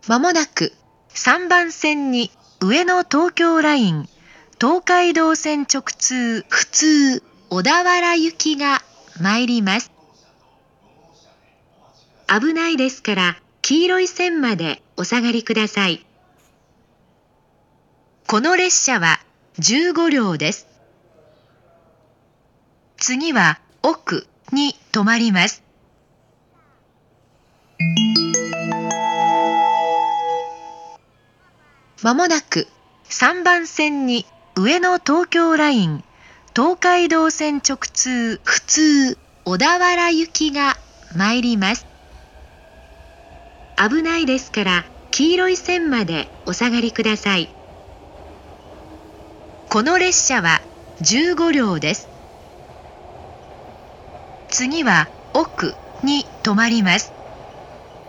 まもなく3番線に上野東京ライン、東海道線直通普通小田原行きが参ります。危ないですから黄色い線までお下がりください。この列車は15両です。次は奥に止まります。まもなく3番線に上野東京ライン、東海道線直通普通小田原行きが参ります。危ないですから黄色い線までお下がりください。この列車は15両です。次は奥に止まります。